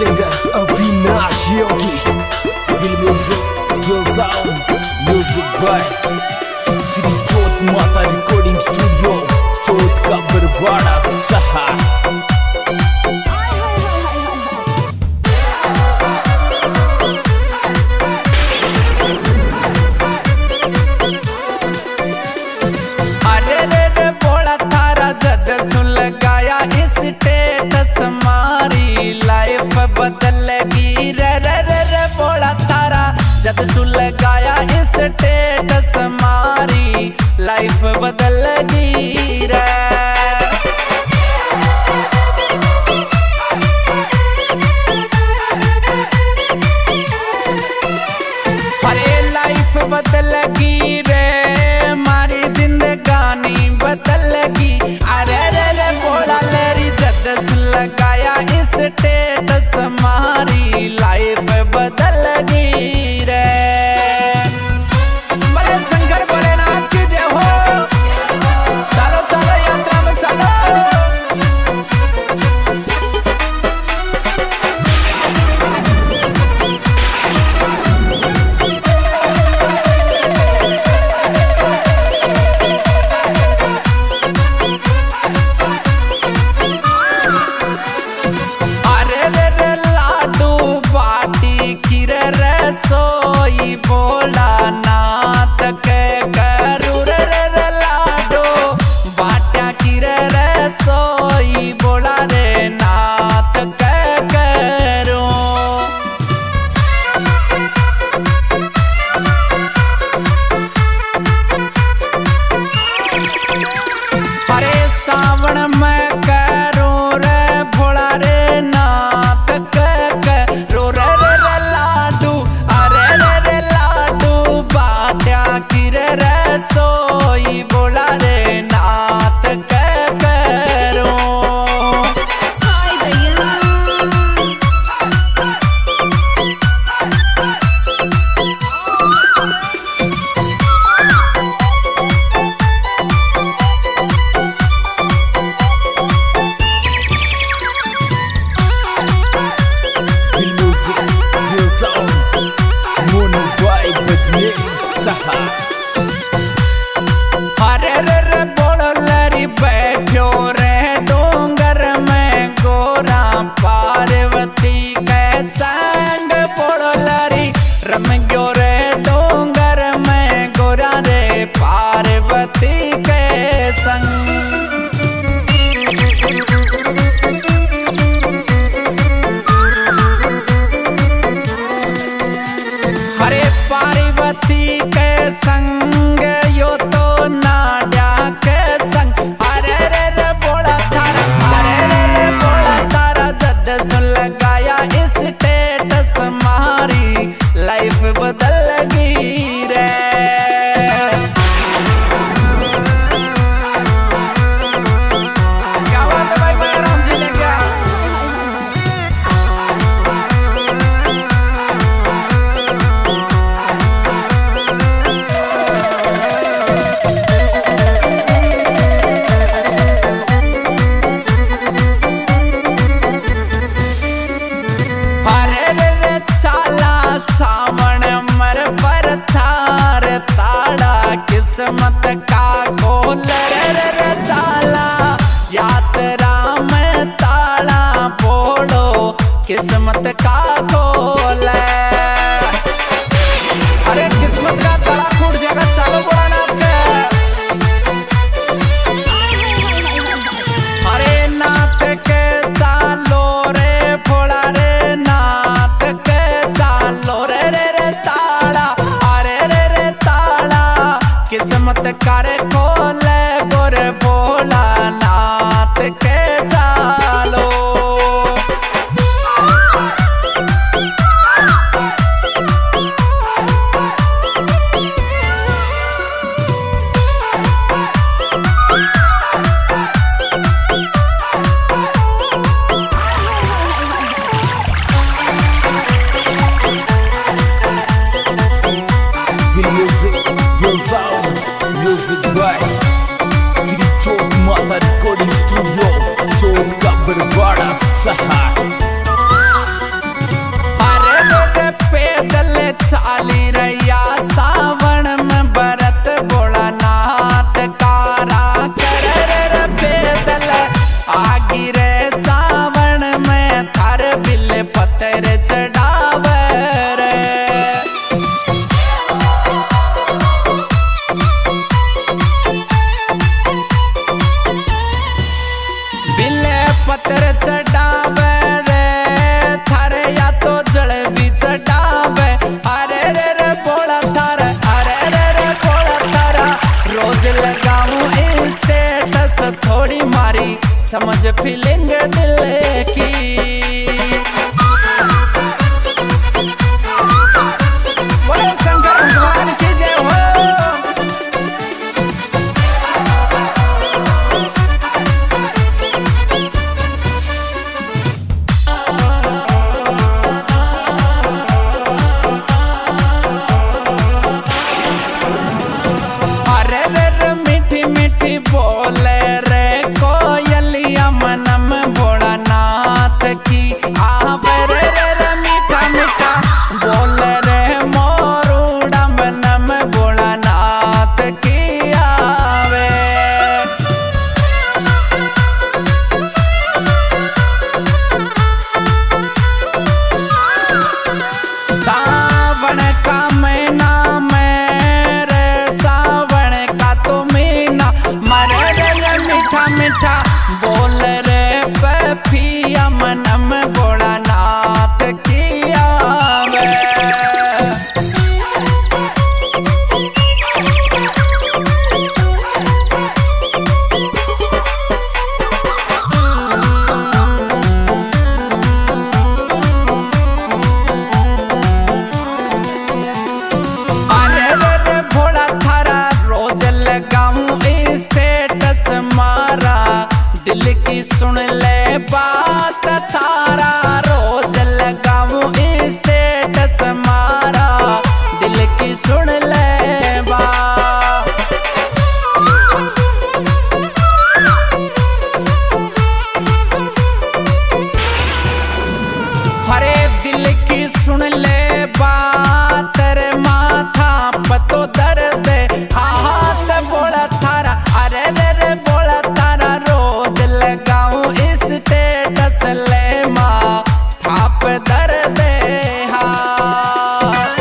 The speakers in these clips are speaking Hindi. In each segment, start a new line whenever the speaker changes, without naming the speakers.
singer Avinash Yogi. Feel music, real sound, music by Sri Jot Mata Recording Studio, Jot ka Barwada Saha.
Status मारी लाइफ बदलगी रे रे रे रे बोला थारा जद सुन लगाया स्टेटस मारी लाइफ बदलगी रे। अरे लाइफ बदलगी रे मारी जिंदगानी बदलगी। अरे रे रे बोला लेरी जद लगाया स्टेटस मारी लाइफ बदलगी रे। भले शंकर भोलेनाथ की जय हो। चलो चलो यात्रा में चलो। सोई बोला नाथ के करू रे रे रे लाडो बाट्या की रे रे सोई बोला रे नाथ के करू। अरे सावन में करू रे भोला रे नाथ के करू रे रे रे लाडू। अरे रे रे लाडू बाट्या की रे रे सोई बोला रे नाथ के करू। अरे रे रे बोलरी बैठो रे डोंगर में गोरा पार्वती के संग बोलरी रम गयो रे डोंगर में गोरा रे पार्वती के संग। अरे पार्वती के संग यो तो नाड्या के संग। अरे रे रे बोला थारा अरे रे रे बोला थारा जद सुन लगाया स्टेटस मारी लाइफ बदलगी रे। क्या बात है भाई बैराम जी लेके सावन मर पर थार ताड़ा किस्मत का खोल रे रे रे चाला यात्रा में ताड़ा फोड़ो किस्मत का खोल। अरे किस्मत का ताड़ा फूट जाएगा चलो भोलानाथ के। अरे नाथ के चालो रे भोला रे नाथ के चालो रे रे रे ताड़ा। अरे रे रे ताड़ा किस्मत करे खोले गोरे भोला नाथ के चालो।
Music by Sri Jot Mata Recording Studio, Jot ka Barwada Saha.
Feeling दिल की। बोले शंकर भगवान की जय हो। बोले रे कोयलिया मनम भोलानाथ की आवे रे रे मीठा मीठा बोले रे मोरूड़ा मनम भोलानाथ की आवे। सावन का महीना मेरे सावन का तो मीना मरे रे मीठा मीठा बोल रे पिया मनम भोलानाथ की आवे। अरे रे भोला थारा रोज लगाऊं स्टेटस मारा दिल की सुन ले बात थारा रोज लगाऊं स्टेटस मारा दिल की सुन ले बात। हरे दिल की सुन ले बात रे माथा पतो दर्द हाथ बोला थारा अरे रे बोला तारा रोज लगाऊं स्टेटस ले माँ थाप दर्द हाथ।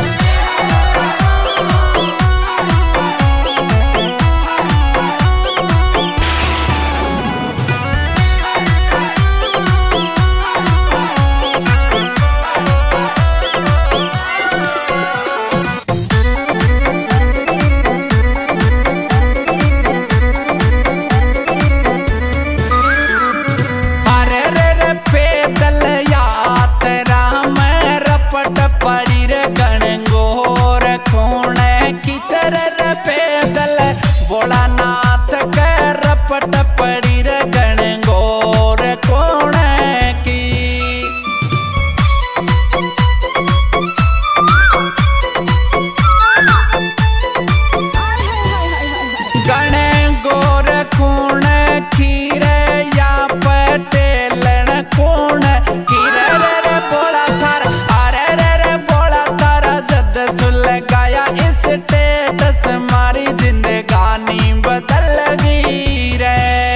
पैदल यात्रा में रपट पड़ी रे गणगोर खूणे किचर रे पैदल भोलानाथ के रपट पड़ी रे गणगोर खूणे की। गणगोर खूणे खीरे या पटेल खूण कीरे रे बोला थारा अरे रे बोला थारा जद सुल गाया स्टेटस मारी जिंदगानी बदल गई रे।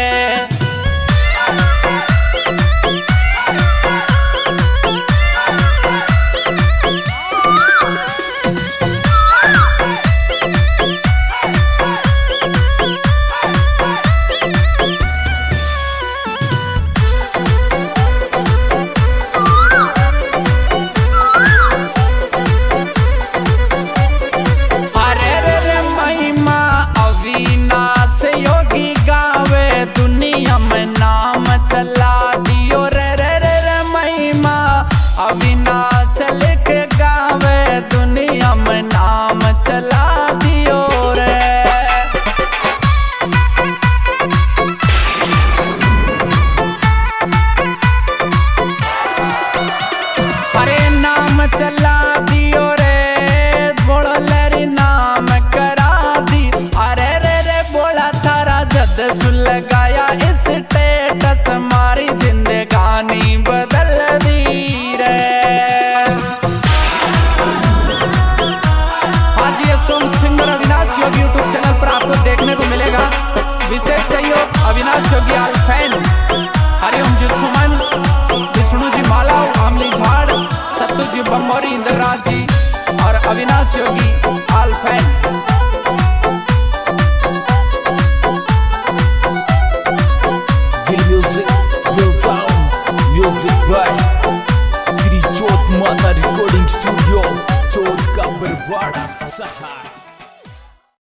दुनिया में नाम चला दियो रे रे रे रे महिमा अविनाश लिख गावे दुनिया में नाम चला दियो रे। अरे नाम चला दियो रे बोलो लेरी नाम करा दी अरे रे रे बोला थारा जद सुल गाया स्टेटस मारी जिंदगानी बदल दी रे। आज ये song singer Avinash Yogi YouTube channel पर आपको देखने को मिलेगा। विशेष सहयोग अविनाश योगी आलफैन हरिओम जी सुमन विष्णु जी माला आमली झाड़ सत्तू जी बम्बोरी इंद्रराज जी और अविनाश योगी आलफैन।
Music by Sri Jot Mata Recording Studio, Chot का बरवाड़ा सहार।